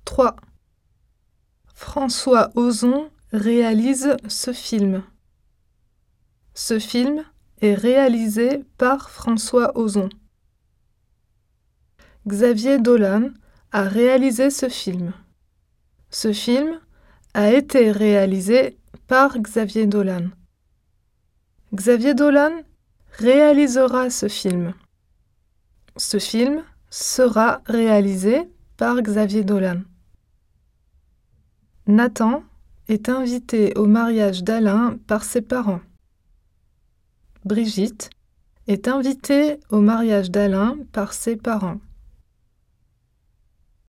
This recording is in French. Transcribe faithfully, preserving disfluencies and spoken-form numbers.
trois. François Ozon réalise ce film. Ce film est réalisé par François Ozon. Xavier Dolan a réalisé ce film. Ce film a été réalisé par Xavier Dolan. Xavier Dolan réalisera ce film. Ce film sera réalisé par Xavier Dolan. Nathan est invité au mariage d'Alain par ses parents. Brigitte est invitée au mariage d'Alain par ses parents.